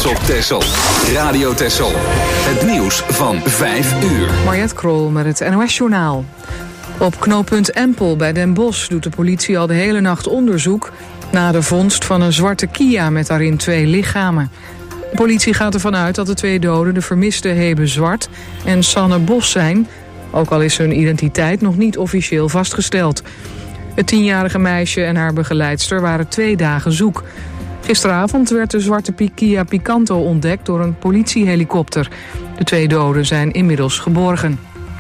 trots op Texel. Radio Texel. Het nieuws van 5 uur. Mariette Krol met het NOS-journaal. Op knooppunt Empel bij Den Bosch doet de politie al de hele nacht onderzoek na de vondst van een zwarte Kia met daarin 2 lichamen. De politie gaat ervan uit dat de 2 doden de vermiste Hebe Zwart en Sanne Bos zijn, ook al is hun identiteit nog niet officieel vastgesteld. Het 10-jarige meisje en haar begeleidster waren 2 dagen zoek. Gisteravond werd de zwarte Kia Picanto ontdekt door een politiehelikopter. De 2 doden zijn inmiddels geborgen.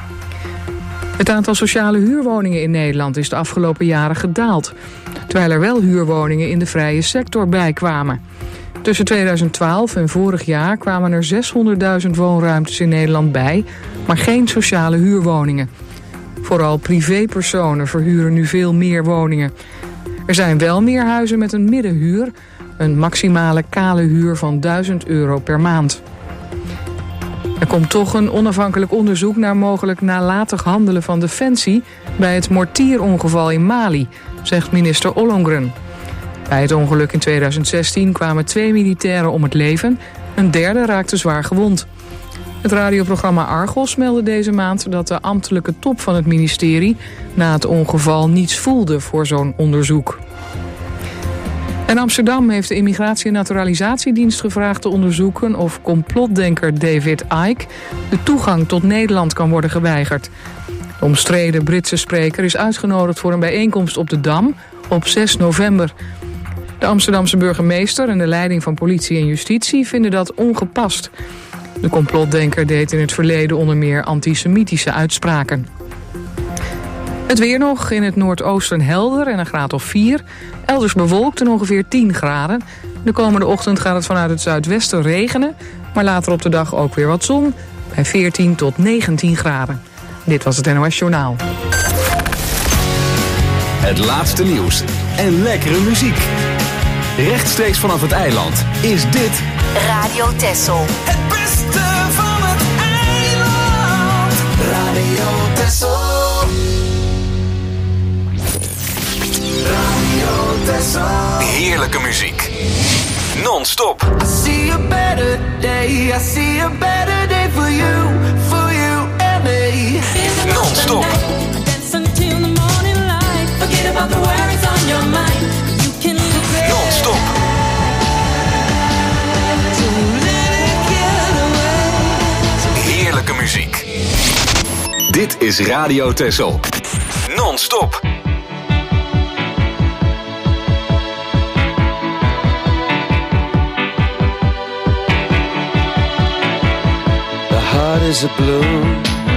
Het aantal sociale huurwoningen in Nederland is de afgelopen jaren gedaald, terwijl er wel huurwoningen in de vrije sector bijkwamen. Tussen 2012 en vorig jaar kwamen er 600.000 woonruimtes in Nederland bij, maar geen sociale huurwoningen. Vooral privépersonen verhuren nu veel meer woningen. Er zijn wel meer huizen met een middenhuur, een maximale kale huur van €1000 per maand. Er komt toch een onafhankelijk onderzoek naar mogelijk nalatig handelen van Defensie bij het mortierongeval in Mali, zegt minister Ollongren. Bij het ongeluk in 2016 kwamen 2 militairen om het leven, een derde raakte zwaar gewond. Het radioprogramma Argos meldde deze maand dat de ambtelijke top van het ministerie na het ongeval niets voelde voor zo'n onderzoek. In Amsterdam heeft de Immigratie- en Naturalisatiedienst gevraagd te onderzoeken of complotdenker David Icke de toegang tot Nederland kan worden geweigerd. De omstreden Britse spreker is uitgenodigd voor een bijeenkomst op de Dam op 6 november. De Amsterdamse burgemeester en de leiding van politie en justitie vinden dat ongepast. De complotdenker deed in het verleden onder meer antisemitische uitspraken. Het weer nog, in het noordoosten helder en een graad of 4. Elders bewolkt en ongeveer 10 graden. De komende ochtend gaat het vanuit het zuidwesten regenen, maar later op de dag ook weer wat zon, bij 14 tot 19 graden. Dit was het NOS Journaal. Het laatste nieuws en lekkere muziek. Rechtstreeks vanaf het eiland is dit Radio Texel. Het beste van het eiland. Radio Texel. Radio Texel. heerlijke muziek. Non-stop. I see a better day. I see a better day for you and me. Non-stop. Non-stop. Heerlijke muziek. Dit is Radio Texel. Non-stop. The heart is a balloon,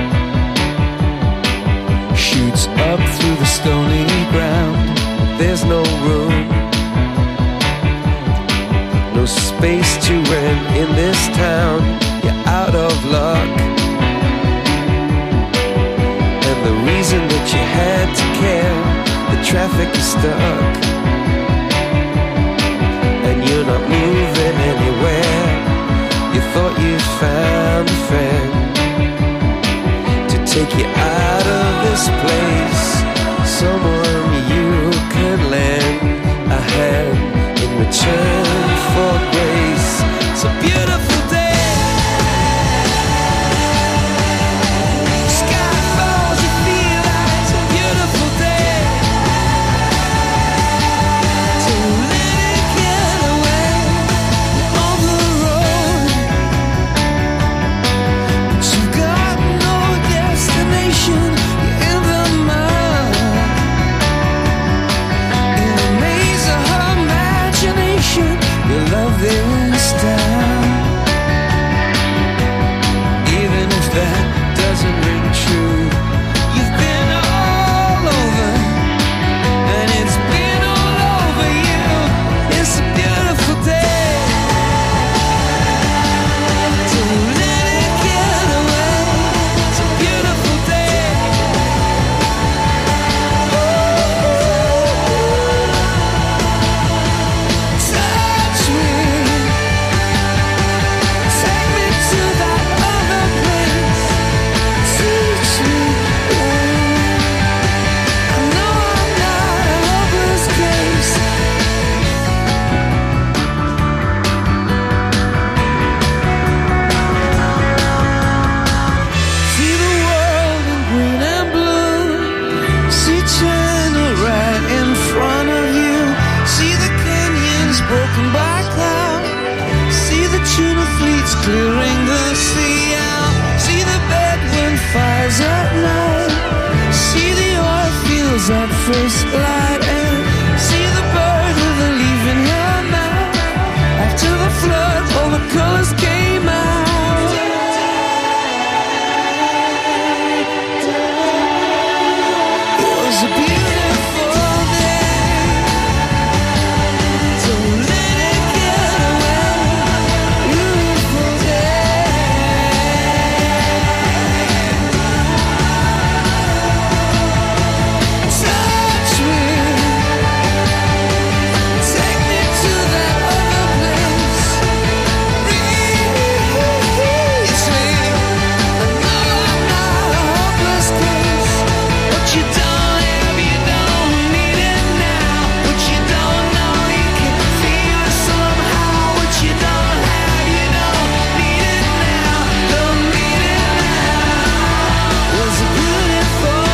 shoots up through the stony ground. There's no room, no space to rent in this town. You're out of luck, and the reason that you had to care, the traffic is stuck, and you're not moving anywhere. You thought you'd found a friend to take you out of this place, someone you could lend a hand in return for grace. It's a beautiful day. Sky falls, you feel like it's a beautiful day. So let it get away on the road. But you got no destination. You're in the mud, in the maze of her imagination. Your love is down. clearing the sea out. See the bedroom fires at night. See the oil fields at first light. And see the bird with a leaf in her mouth. After the flood, all the colors came out. It was a beautiful day. Don't let it get away. Beautiful day. Touch me. Take me to that other place. Release me. I know I'm not a hopeless case. What you don't have, you don't need it now. What you don't know, you can feel it somehow. What you don't have, you don't need it now. Don't need it now. It was a beautiful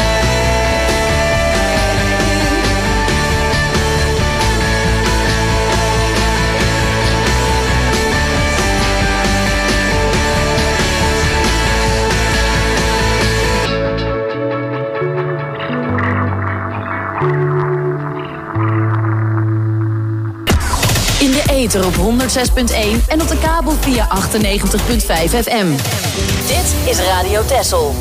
In de ether op 106.1 en op de kabel via 98.5 FM. Dit is Radio Texel.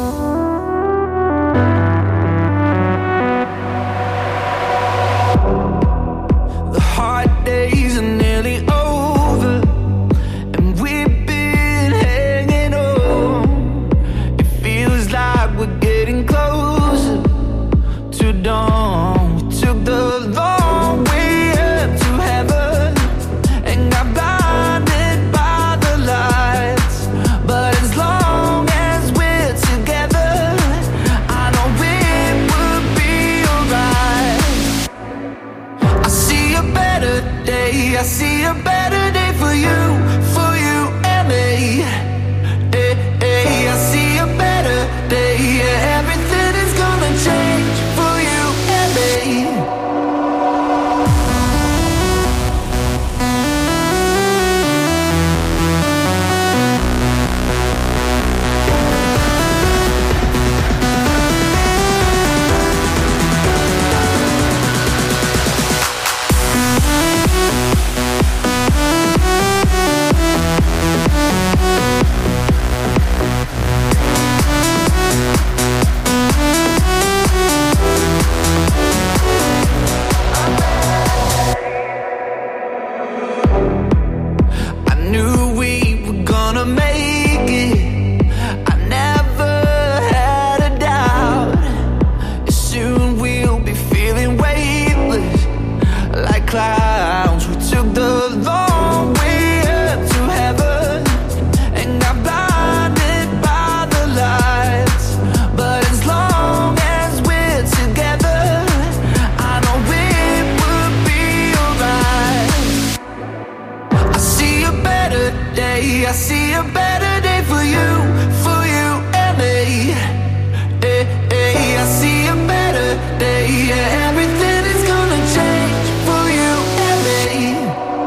The hard days are nearly over, and we've been hanging on. It feels like we're getting closer to dawn. We took the long way up to heaven and got blinded by the lights. But as long as we're together, I know it will be alright. I see a better day, I see a better day for you and me. I see a better day, yeah, everything is gonna change for you and me. I knew we were gonna make it. I never had a doubt. Soon we'll be feeling weightless like clouds. We took the long way up to heaven and got blinded by the lights. But as long as we're together, I know it will be alright. I see a better day, I see a better day for you and me. I see a better day, yeah, everything is gonna change for you and me.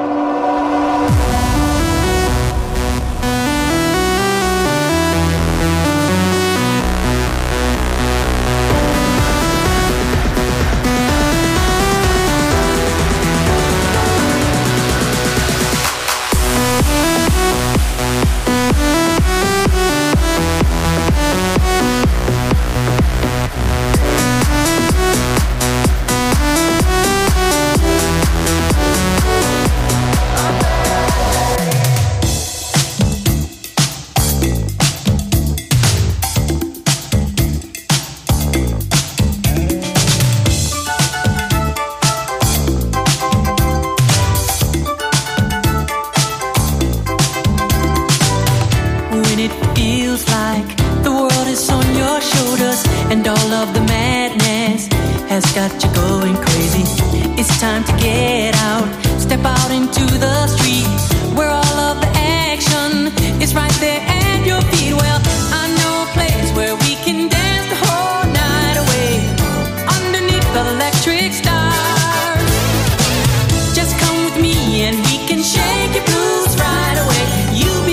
When it feels like the world is on your shoulders and all of the madness has got you going crazy, it's time to get out, step out into the street where all of the action is right there at your feet. Well, I know a place where we can dance the whole night away underneath the electric stars. Just come with me and we can shake your blues right away. You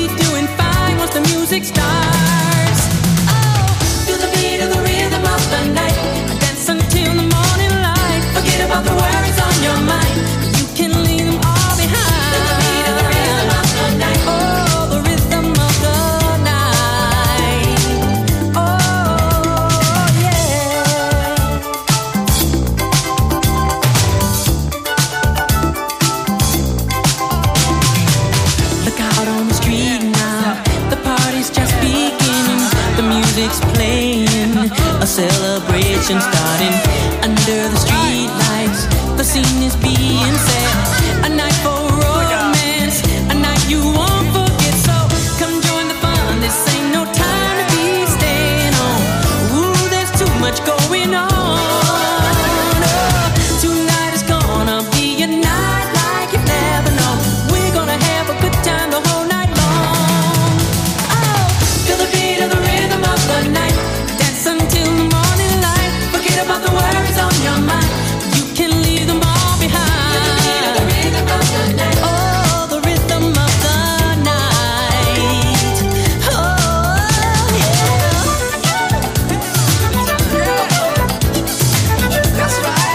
it starts. Oh, to the beat of the rhythm of the night, dance until the morning light. Forget about the worries on your mind. You can leave them all behind. To the beat of the rhythm of the night. Oh, the rhythm of the night. Oh, yeah. Look out on the street now. The party's just beginning. The music's playing. A celebration starting under the street lights. The scene is being set. A night for romance. A night you won't forget. So come join the fun. This ain't no time to be staying home. Ooh, there's too much going on. Oh, tonight is gonna be a night like you've never known. We're gonna have a good time the whole night long. Oh, feel the beat of the rhythm of the night. Dance until the morning light. Forget about the worries on your mind. You can leave them all behind. Feel the beat of the rhythm of the night. Oh, the rhythm of the night. Oh, yeah. That's right.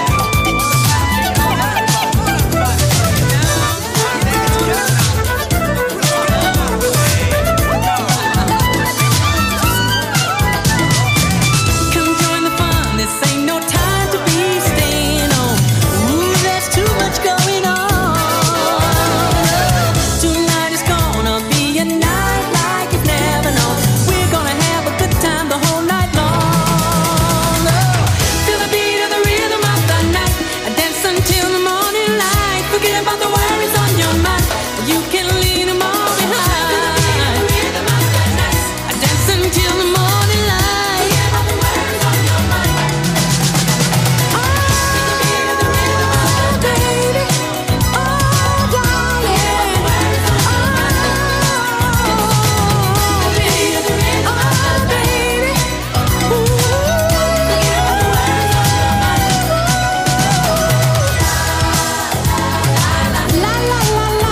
Come join the fun. This ain't no time to be staying home. Ooh, there's too much going on. Tonight is gonna be a night like you've never known. We're gonna have a good time the whole night long. Oh, feel the beat of the rhythm of the night. Dance until the morning light. Forget about the worries on your mind. You can leave them all behind. Dance until the morning light. Forget about the worries on your mind. Oh, baby. Oh, darling. Oh, baby. La la la la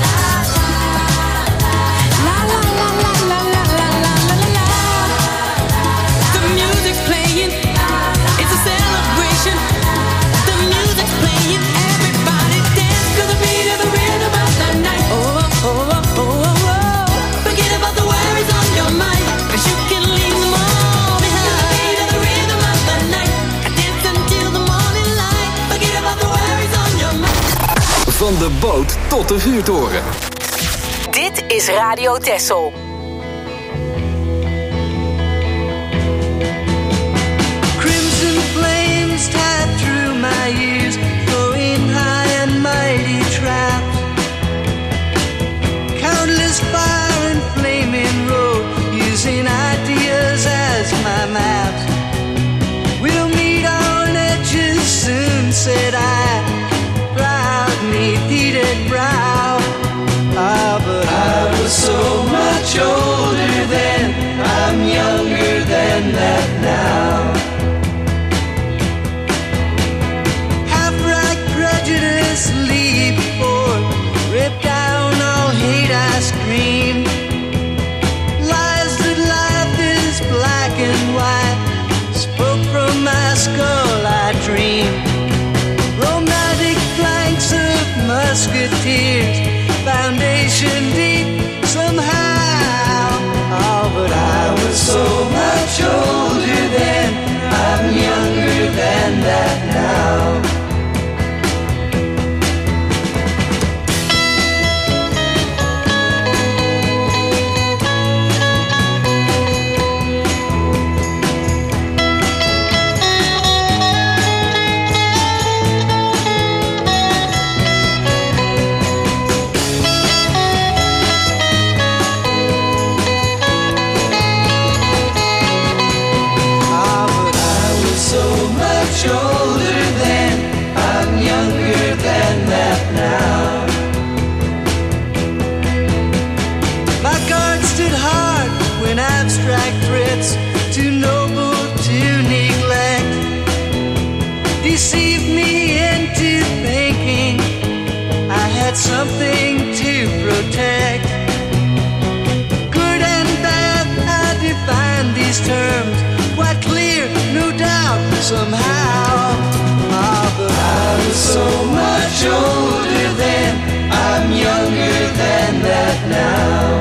la la la la la la la la la. The music's playing, it's a celebration. The music's playing, everybody dance to the beat of the rhythm of the night. Oh, oh, oh, oh, oh, oh. Forget about the worries on your mind, 'cause you can leave them all behind. To the beat of the rhythm of the night, dance until the morning light. Forget about the worries on your mind. Van de boot tot de vuurtoren. Dit is Radio Texel. Crimson flames tied through my ears, flowing high and mighty traps. Countless fire and flaming road, using ideas as my maps. We'll meet on edges soon, said I, proud neath heated brow. Ah, but I was so much older then, I'm younger than that now. Half-right prejudice leap forth, rip down all hate I scream. Lies that life is black and white, spoke from my skull I dream. Romantic flanks of musketeers, foundation deep somehow. Oh, but I was so much older then, I'm younger than that now. Older then, I'm younger than that now. My guard stood hard when abstract threats, too noble to neglect, deceived me into thinking I had something to protect. Good and bad these terms. Quite clear, no doubt, somehow. But I'm so much older then, I'm younger than that now.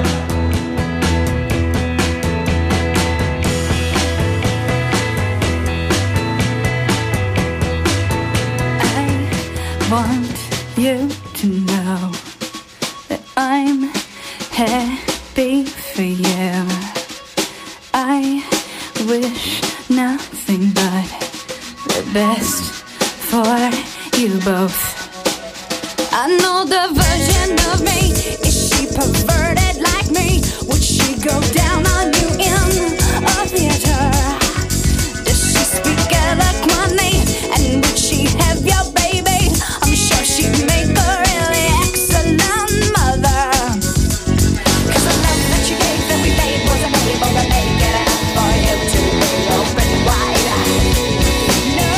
I want you to know that I'm happy for you. I wish nothing but the best for you both. I know the version of me. Is she perverted like me? Would she go down on you in a theater? Does she speak eloquently? And would she have your baby? I'm sure she'd make a really excellent mother. 'Cause the love that you gave that we made wasn't able to make it enough for you to be open wide. No.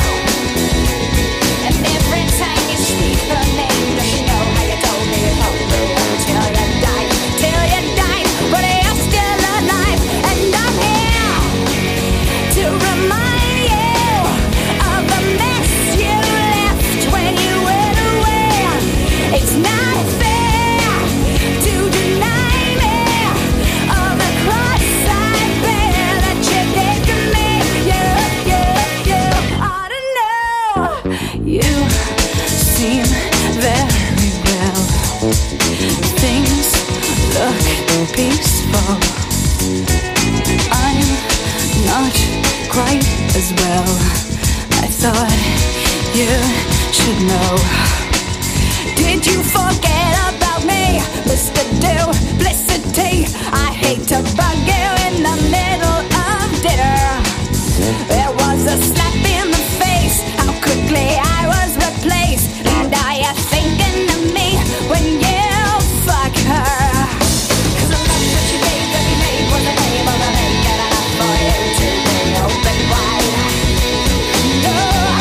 And every time you speak her name, does she know how you told me you told me until you died? Till you died, but you're still alive. And I'm here to remind you of the mess you left when you went away. It's not fair to deny me of the cross I bear that you did to me. You ought to know. You seem very well. Things look peaceful. I'm not quite as well. I thought you should know. Did you forget about me, Mr. Duplicity? I hate to bug you in the middle of dinner. There was a slap in the face, how quickly I was replaced. And are you thinking of me when you fuck her? 'Cause the love that you gave that we made wasn't able to make it enough for you to be open wide. No.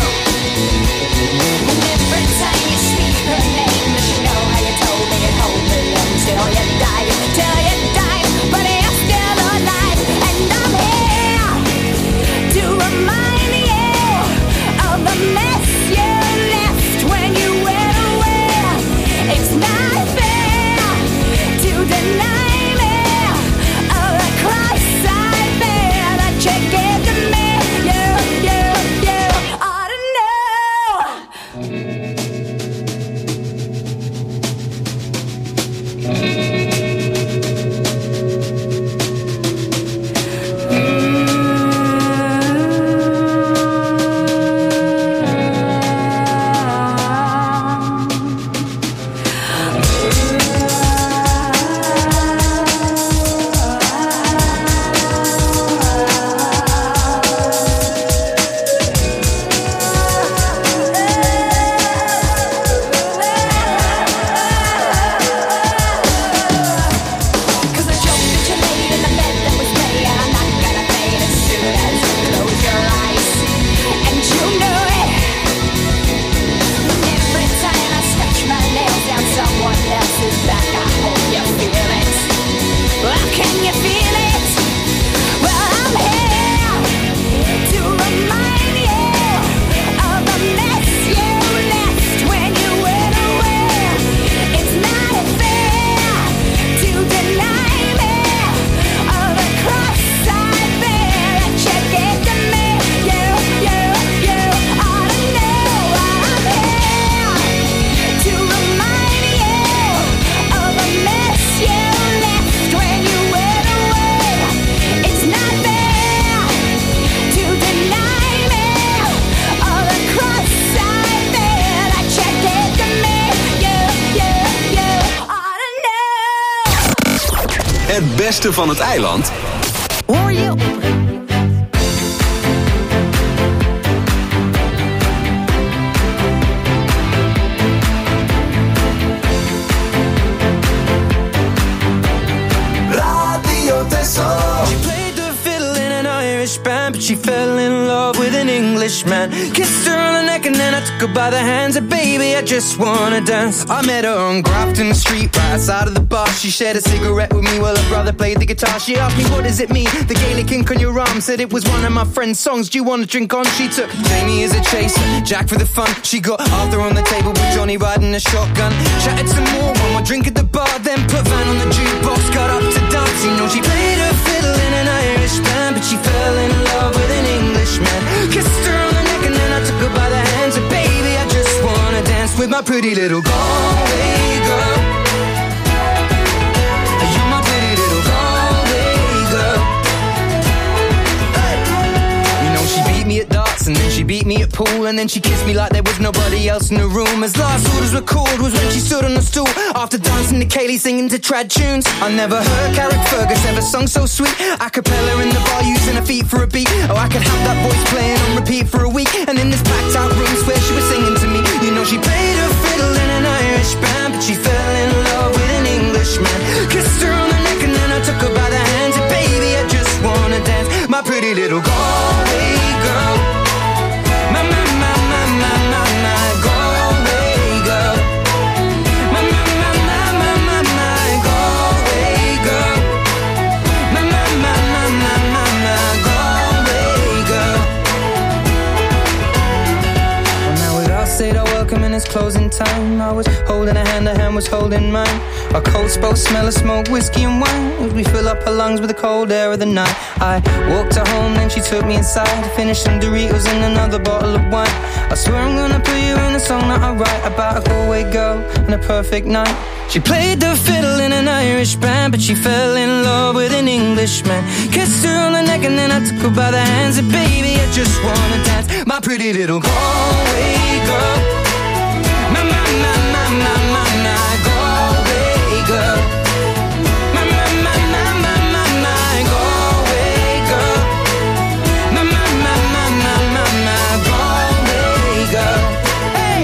And every time you speak her name, does she know how you told me you'd hold me until you died? Till you died, but you're still alive. And I'm here to remind you of the mess you left when you went away. It's not fair to deny me of the cross I bear that you gave to me. You ought to know. Cause the joke that you made in the bed that was made, and I'm not gonna fade as soon as you close your eyes. And you know it. Every time I scratch my nails down someone else's back, I hope you feel it. Well, can you feel it? Well, I'm here to remind you of the mess you left when you went away. It's not fair to deny me of the cross I bear that you gave to me. You ought to know. I'm here to remind you of the mess you left when you went away. It's not fair to deny me of the cross I bear that you gave to me. You ought to know. Het beste van het eiland Hoor je op Radio Texel. She played the fiddle in an Irish band, but she fell in love with an Englishman. Kissed her on the neck and then then I took her by the hands and baby, I just wanna dance. I met her on Grafton Street, right outside of the bar. She shared a cigarette with me while her brother played the guitar. She asked me, what does it mean? The Gaelic ink on your arm. Said it was one of my friend's songs. Do you want to drink on? She took Jamie as a chaser, Jack for the fun. She got Arthur on the table with Johnny riding a shotgun. Chatted some more, one more drink at the bar, then put Van on the jukebox, got up to dance. You know she played her fiddle in an Irish band, but she fell in love with an Englishman. Kissed her on the neck and then I took her by the hands and baby, I just wanna dance with my pretty little Galway girl. You're my pretty little Galway girl. Hey. You know she beat me at darts and then she beat me at pool, and then she kissed me like there was nobody else in the room. As last orders were called was when she stood on the stool after dancing to Kaylee singing to trad tunes. I never heard Carrick Fergus ever sung so sweet. A cappella in the bar using her feet for a beat. Oh, I could have that voice playing on repeat for a week. And in this packed out room swear she was singing to me. You know she played her fiddle in an Irish band, but she fell in love with an Englishman. Kissed her on the neck and then I took her by the hands and baby, I just wanna dance. My pretty little Galway girl. My Galway girl. My Galway girl. My Galway girl. Well, now we all said our welcome and it's closing time. I was holding her hand was holding mine. Our coats both smell of smoke, whiskey and wine as we fill up her lungs with the cold air of the night. I walked her home, then she took me inside, finished some Doritos and another bottle of wine. I swear I'm gonna put you in a song that I write about a Galway girl and a perfect night. She played the fiddle in an Irish band, but she fell in love with an Englishman. Kissed her on the neck and then I took her by the hands and baby, I just wanna dance. My pretty little Galway girl. My Galway girl. My Galway girl. My Galway girl. Hey.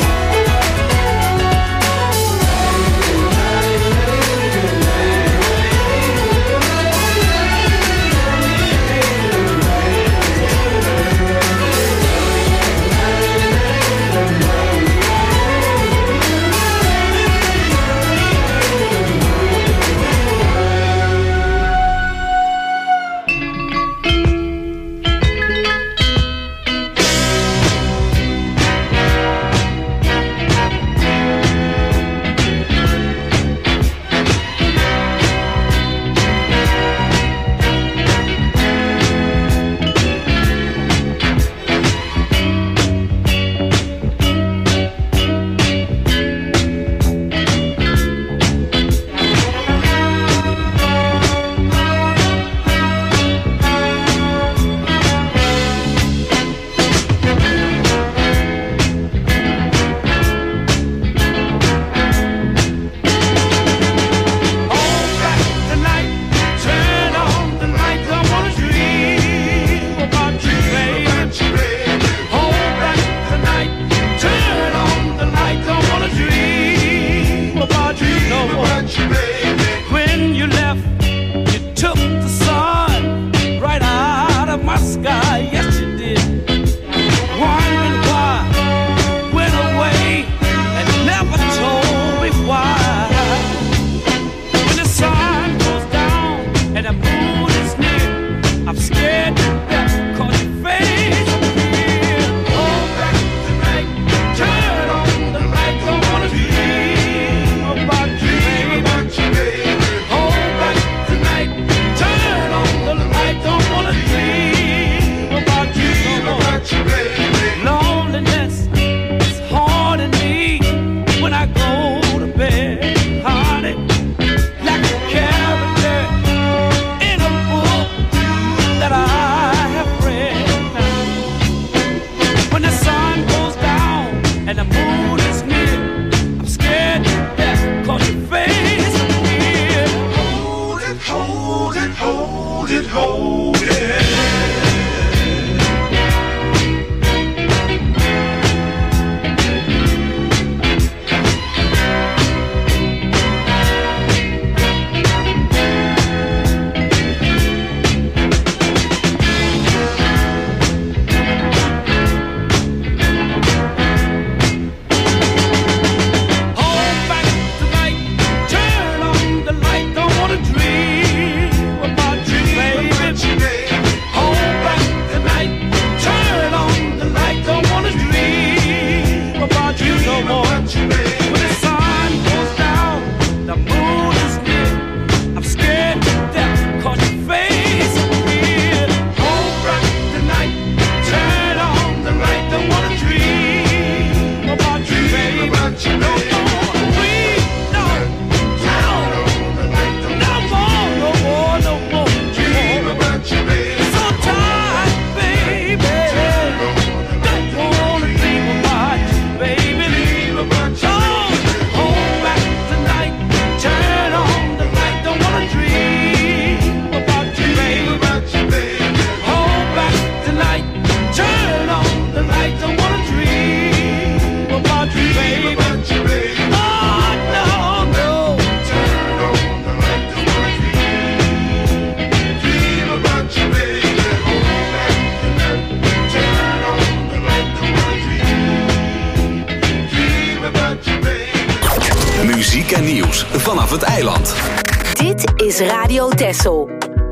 muziek en nieuws vanaf het eiland. Dit is Radio Texel.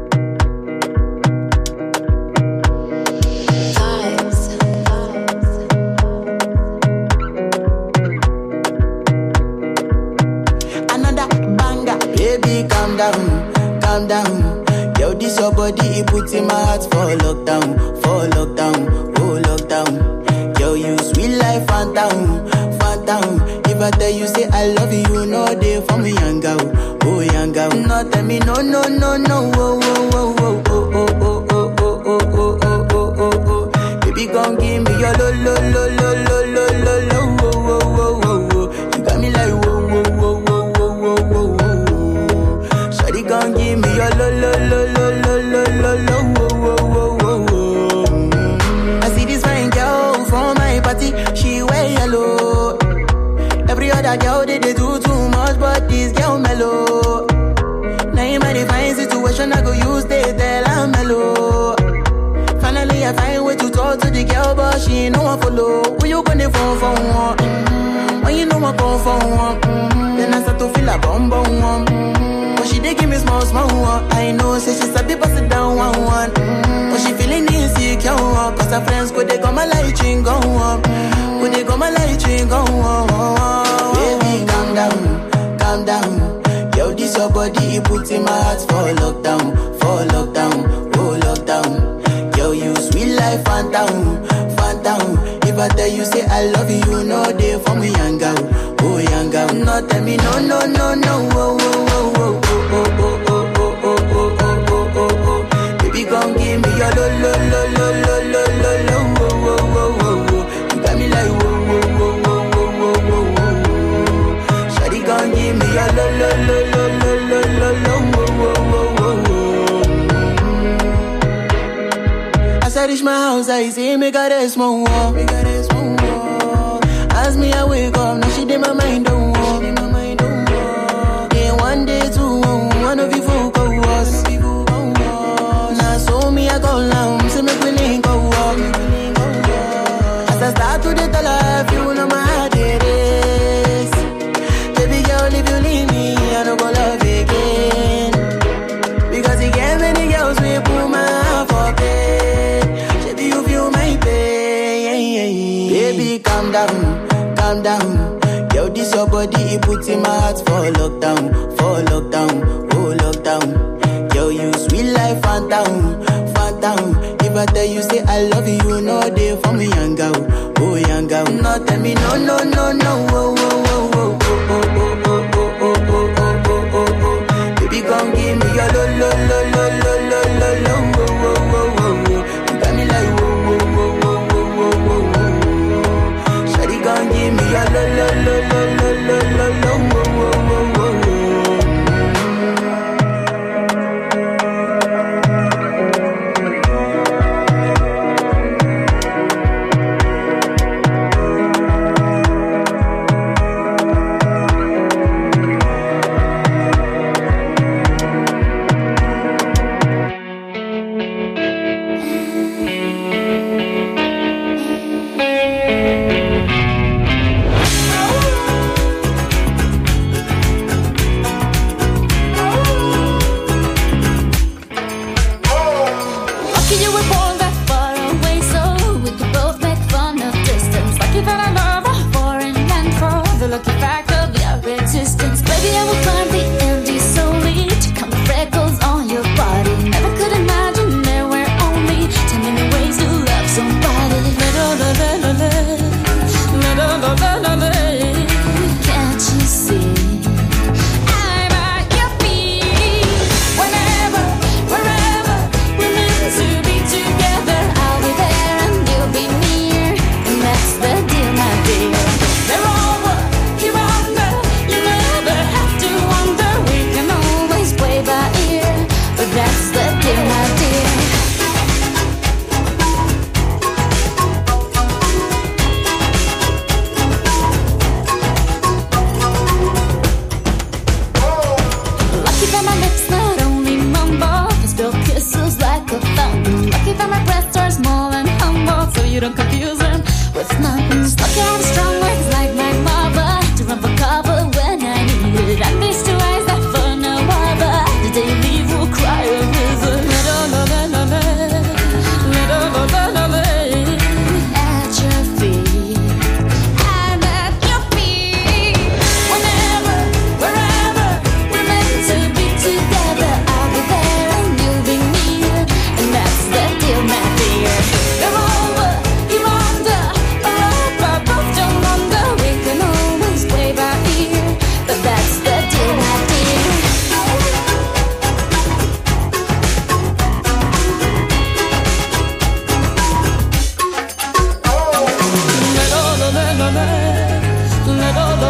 Calm down. Yo, this your body, it puts in my heart for lockdown, oh lockdown. Yo, you sweet life, phantom. If I tell you say I love you, no day for me, young girl, oh young girl. No tell me no, oh, oh. Baby, gon' give me your lo. You got me like whoa. Gon' give me your lo. I see this fine girl from my party, she wear yellow. Every other girl they do too much, but this girl mellow. Now in my divine situation, I go use they tell I'm mellow. Finally I find way to talk to the girl, but she ain't no one follow. Who you gonna phone for one? When you know I phone for one, then I start to feel a bum one. She dey give me small one. I know, say she's a bit pass it down one. But she feeling insecure, cause her friends could they come a light ring go up. Baby, calm down. Yo, this your body, it puts in my heart for lockdown, oh lockdown. Yo, you sweet life, phantom. If I tell you say I love you, no day for me, young girl, oh young girl. No tell me no, oh. Baby, gon' give me your lo. You got me like whoa. Shawty gon' give me your lo. As I reach my house, I see me got a small wall. As me I wake up, now she did my mind don't walk. Then one day two, one of you folk go was. Now so me I go down, so make me link go walk. As I start to the tell her, you know my heart it is. Baby girl, if you leave me, I don't go love again. Because you get many girls we put my heart for bed. Baby, you feel my pain. Baby, calm down. Yo, this your body, it puts in my heart for lockdown, oh lockdown. Yo, you sweet life, phantom. If I tell you say I love you, no day for me, young girl, oh young girl. No tell me no, oh. Baby, gon' give me your lo. You got me like whoa. Gon' give me your lo.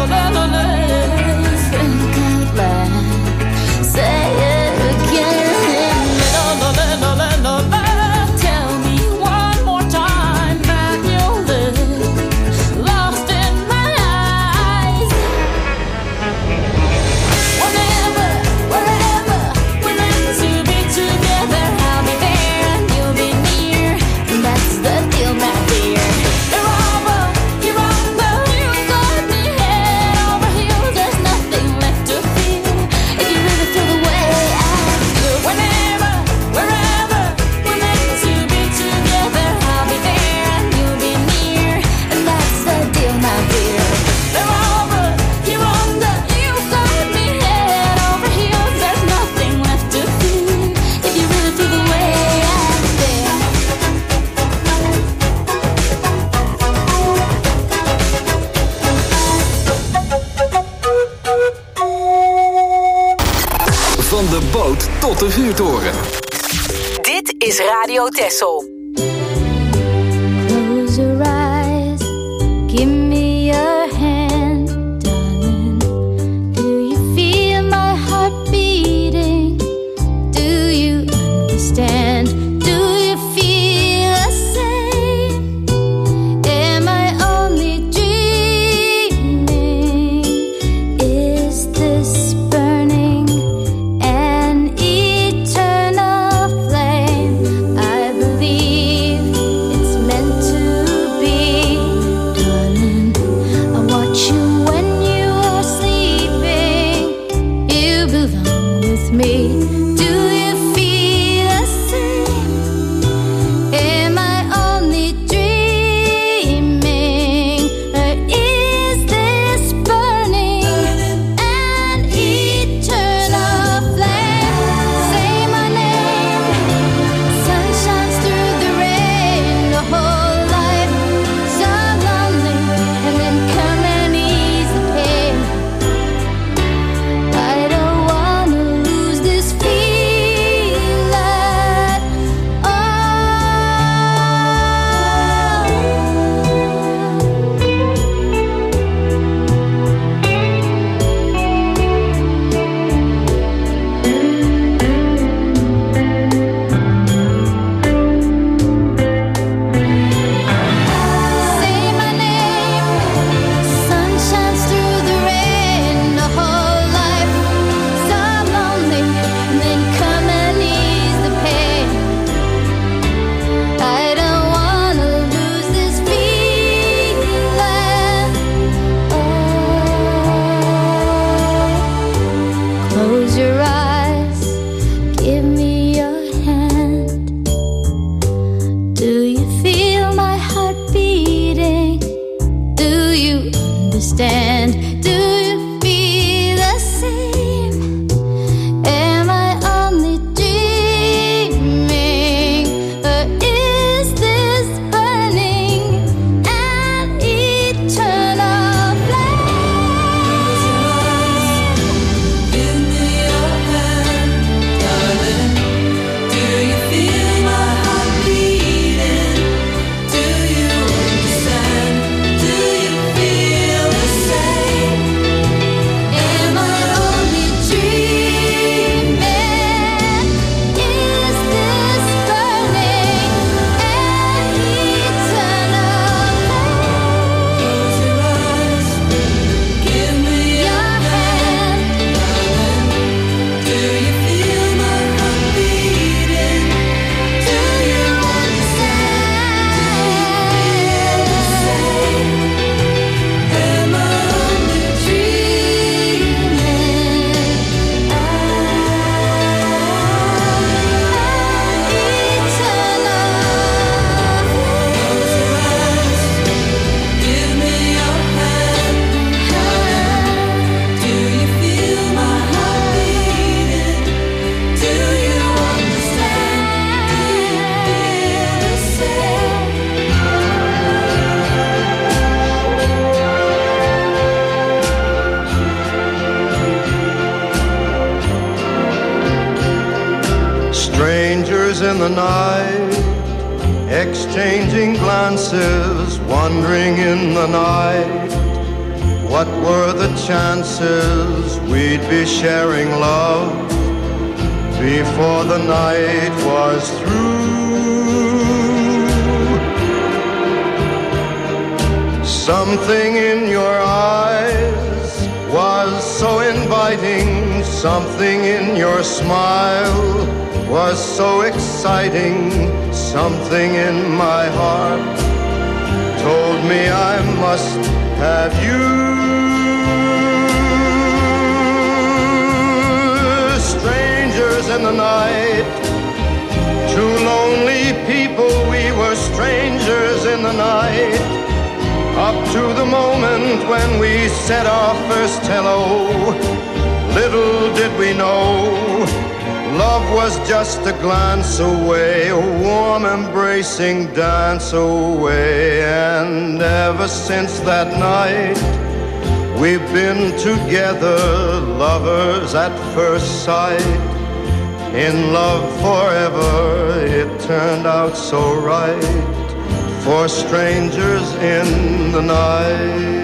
Tot de vuurtoren. Dit is Radio Texel. Close your eyes, give me your hand, darling. Do you feel my heart beating? Do you understand? Do you feel the same? Am I only dreaming? Is this burning an eternal flame? I believe it's meant to be, darling. I watch you when you are sleeping. You belong with me. Do you feel the same? Am I only dreaming? Or is this burning an eternal flame? Say my name. Sun shines through the rain. The whole life so lonely, and then come and ease the pain. I don't wanna lose this feeling. Oh. Say my name. Sun shines through the rain. The whole life so lonely, and then come and ease the pain. I don't wanna lose this feeling. Oh. Close your eyes, give me your hand. Do you feel my heart beating? Do you understand? Do you feel the same? Am I only dreaming? Or is this burning an eternal flame? Give me your hand, darling. Do you feel my heart beating? Do you understand? Do you feel the same? Am I only dreaming? Is this burning an eternal flame? Close your eyes, give me your hand, darling. Do you feel my heart beating? Do you understand? Do you feel the same? Am I only dreaming? Give me your hand, do you feel my heart beating? Do you understand? Do you feel the same? Strangers in the night, exchanging glances, wandering in the night. What were the chances we'd be sharing love before the night was through? Something in your eyes was so inviting, something in your smile was so exciting, something in my heart told me I must have you. Strangers in the night, two lonely people, we were strangers in the night, up to the moment when we said our first hello. Little did we know, love was just a glance away, a warm embracing dance away. And ever since that night, we've been together, lovers at first sight, in love forever. It turned out so right for strangers in the night.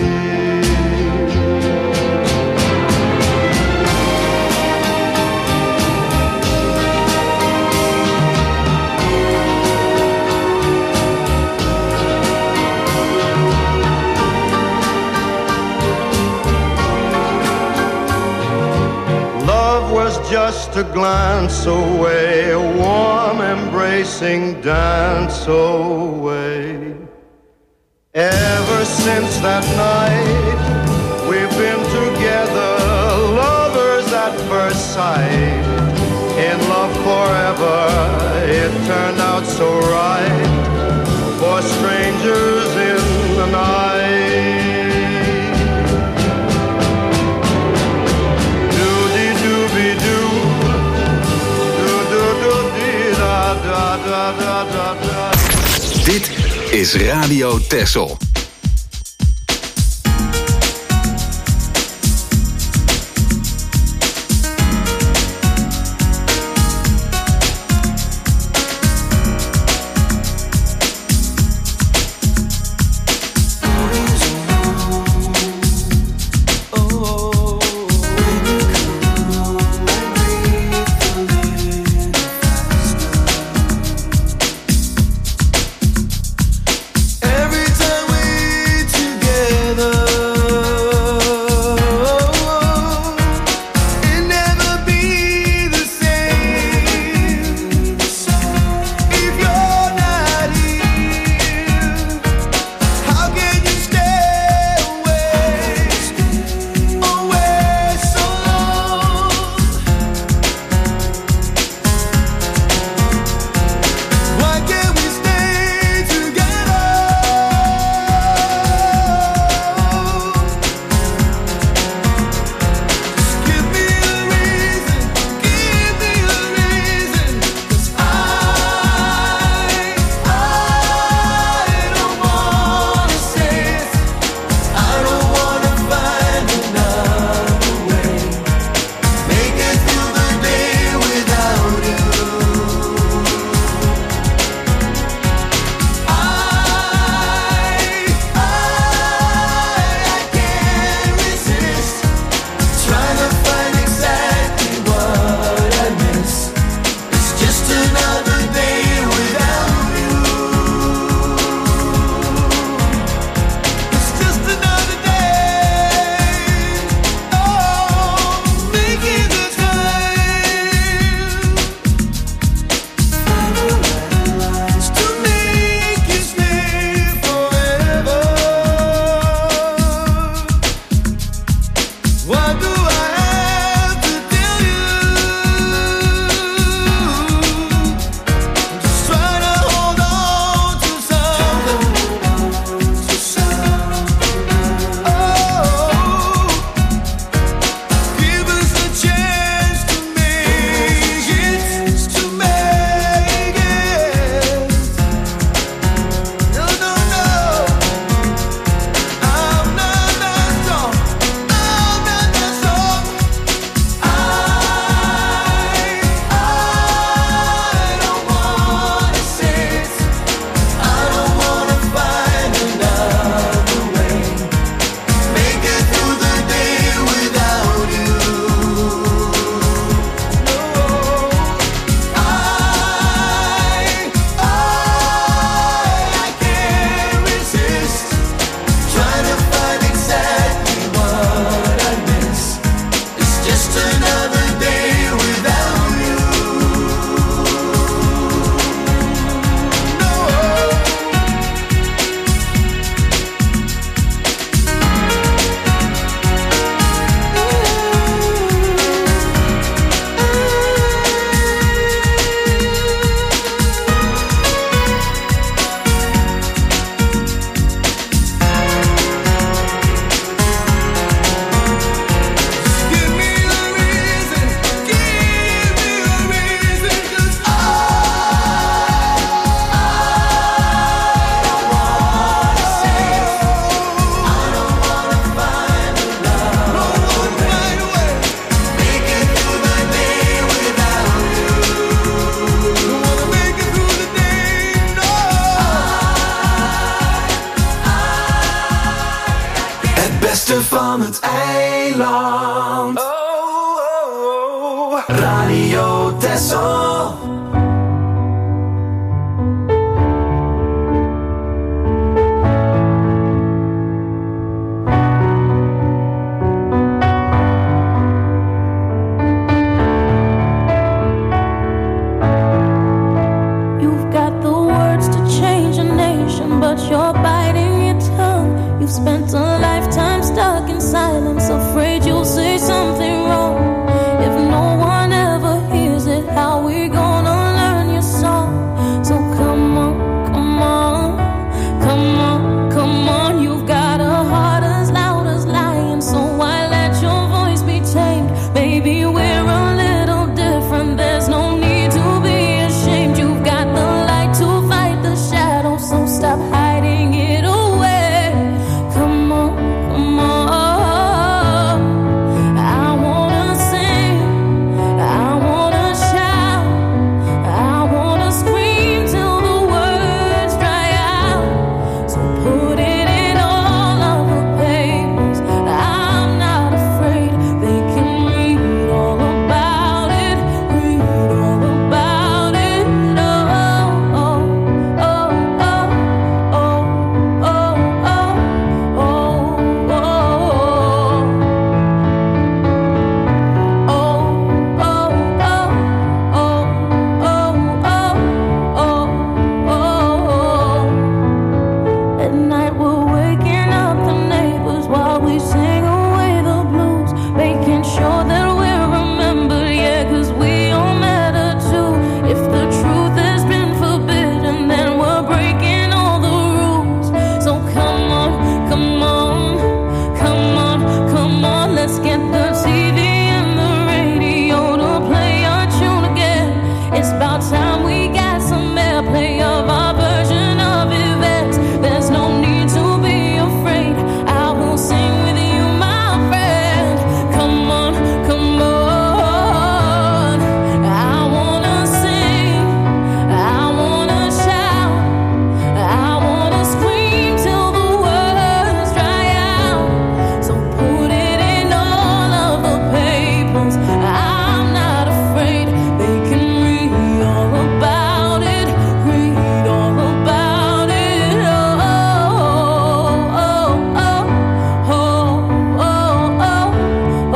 Just a glance away, a warm embracing dance away. Ever since that night, we've been together, lovers at first sight, in love forever. It turned out so right for strangers in the night. Dit is Radio Texel. Every time we beste van het eiland. Radio Texel. You're biting your tongue. You've spent a lifetime stuck in silence, afraid you'll say something wrong. If no one ever hears it, how we gonna learn your song? So come on, come on, come on, come on. You've got a heart as loud as lion, so why let your voice be tamed? Maybe we're a little different, there's no need to be ashamed. You've got the light to fight the shadow, so stop hiding it away. Come on, come on. I wanna sing, I wanna shout, I wanna scream till the words dry out. So put it in all of the papers. I'm not afraid, they can read all about it, read all about it. Oh, oh, oh, oh, oh, oh, oh, oh, oh, At night we're waking up the neighbors while we sing away the blues, making sure that we're remembered, yeah, 'cause we all matter too. If the truth has been forbidden, then we're breaking all the rules. So come on, come on, come on, come on, let's get the TV and the radio to play our tune again. It's about time we got some airplay of our version of events. There's no need to be afraid, I will sing with you, my friend. Come on, come on. I wanna sing, I wanna shout, I wanna scream till the words dry out. So put it in all of the papers. I'm not afraid, they can read all about it, read all about it. Oh, oh, oh, oh, oh, oh, oh,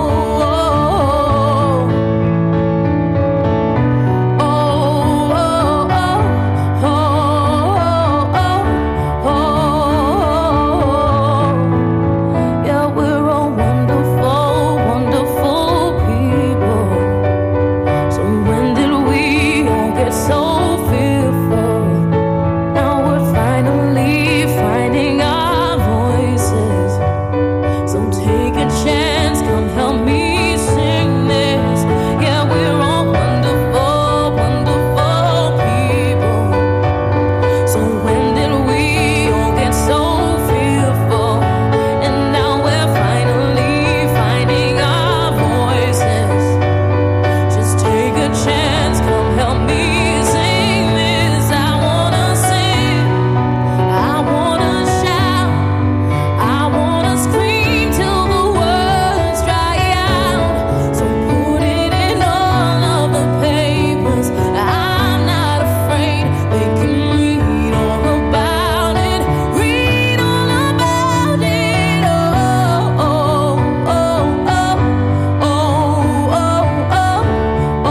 yeah, we're all wonderful, wonderful people. So when did we all get so fearful? Now we're finally finding our voices. So take a chance, come help me sing this. Yeah, we're all wonderful, wonderful people. So when did we all get so fearful? And now we're finally finding our voices. Just take a chance, come help me sing this. I wanna sing, I wanna shout, I wanna scream till the words dry out. So put it in all of the papers. I'm not afraid, they can read all about it, read all about it. Oh, oh, oh, oh, oh, oh, oh, oh,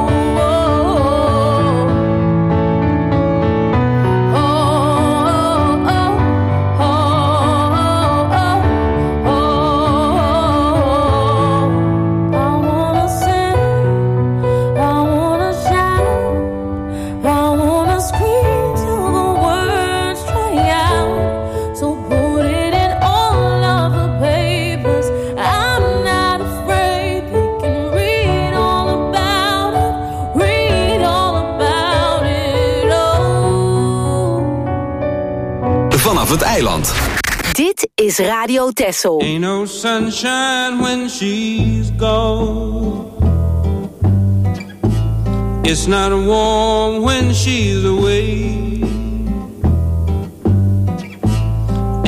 I wanna sing, I wanna shout, I wanna scream till the words dry out. So put it in all of the papers. I'm not afraid, they can read all about it, read all about it. Oh. Vanaf het eiland. Dit is Radio Texel. Ain't no sunshine when she's gone. It's not warm when she's away.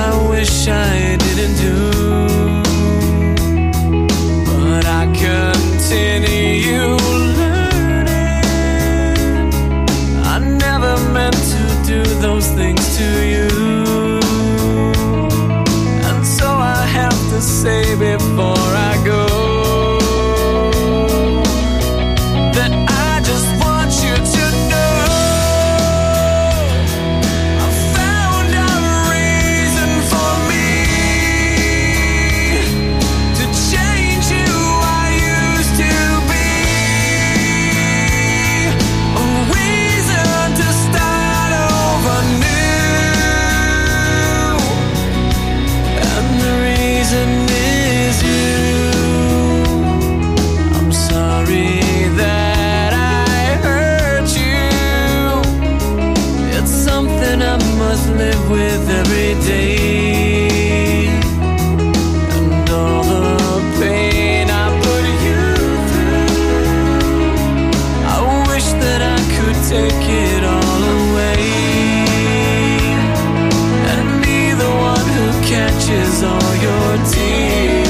I wish I didn't do. But I continue learning. I never meant to do those things to you. And so I have to say before I go that I just want you to know I found a reason for me to change who I used to be. A reason to start over new. And the reason is you. I'm sorry that I hurt you. It's something I must live with every day. And all the pain I put you through, I wish that I could take it all away and be the one who catches all your tears.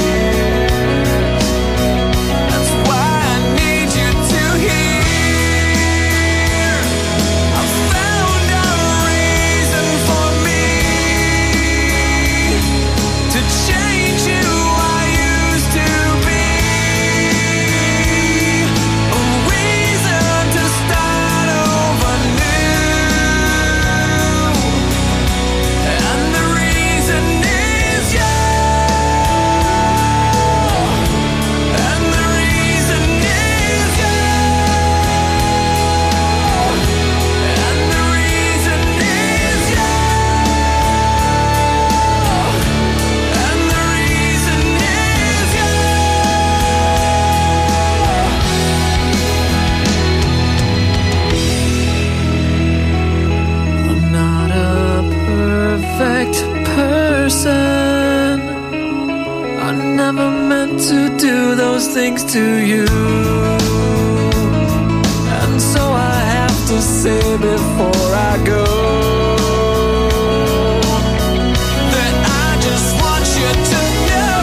That's why I need you to hear. I found a reason for me to change who I used to be. A reason to start over new. And the reason is you. And the reason is you. And the reason is you. And the reason is you. I'm not a perfect person. I never meant to do those things to you. And so I have to say before I go that I just want you to know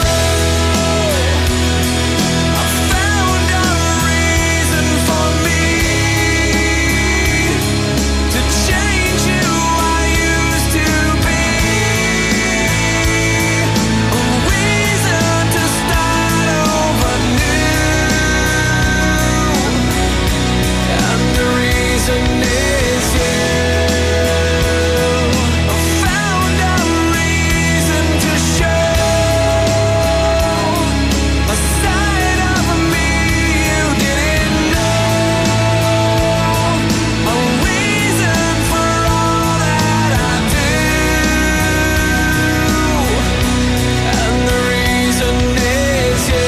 I found a reason for me to change who I used to be. A reason to start over new. And the reason is you. I found a reason to show a side of me you didn't know. A reason for all that I do. And the reason is you.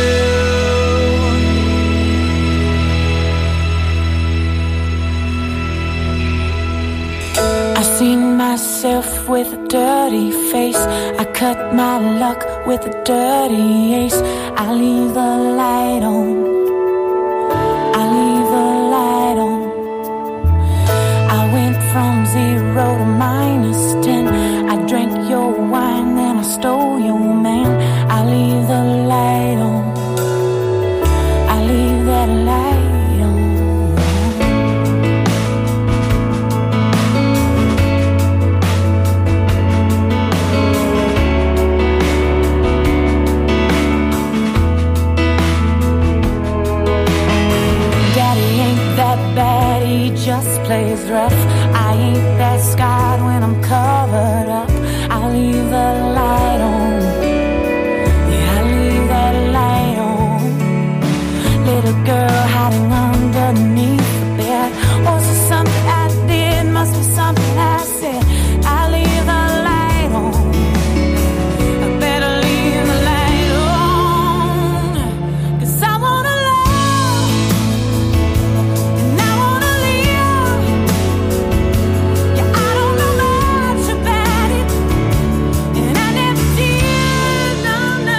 I seen myself with a dirty face. I cut my luck with a dirty ace. I leave the light on. I leave the light on. I went from 0 to -10. I drank your wine, then I stole your man. I leave the light on. I leave that light on. Daddy ain't that bad, he just plays rough. I ain't that scarred when I'm covered up. I leave the light on. Yeah, I leave that light on. Little girl hiding underneath the bed. Was it something I did? Must be something I said. I leave the light on. I better leave the light on. 'Cause I wanna love and I wanna live. Yeah, I don't know much about it, and I never did, no.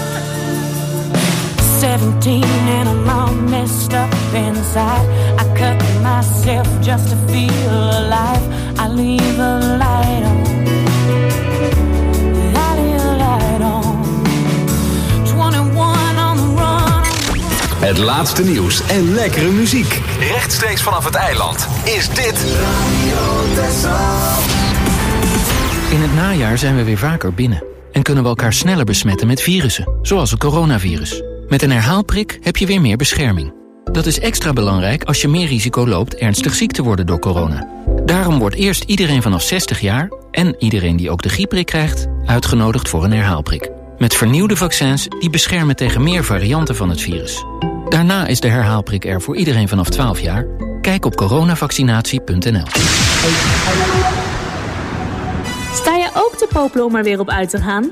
17 and I'm all messed up inside. I cut myself just to feel alive. I leave the light on. Het laatste nieuws en lekkere muziek. Rechtstreeks vanaf het eiland is dit Radio Texel. In het najaar zijn we weer vaker binnen. En kunnen we elkaar sneller besmetten met virussen, zoals het coronavirus. Met een herhaalprik heb je weer meer bescherming. Dat is extra belangrijk als je meer risico loopt ernstig ziek te worden door corona. Daarom wordt eerst iedereen vanaf 60 jaar... en iedereen die ook de griepprik krijgt... uitgenodigd voor een herhaalprik. Met vernieuwde vaccins die beschermen tegen meer varianten van het virus. Daarna is de herhaalprik er voor iedereen vanaf 12 jaar. Kijk op coronavaccinatie.nl. Sta je ook te popelen om er weer op uit te gaan?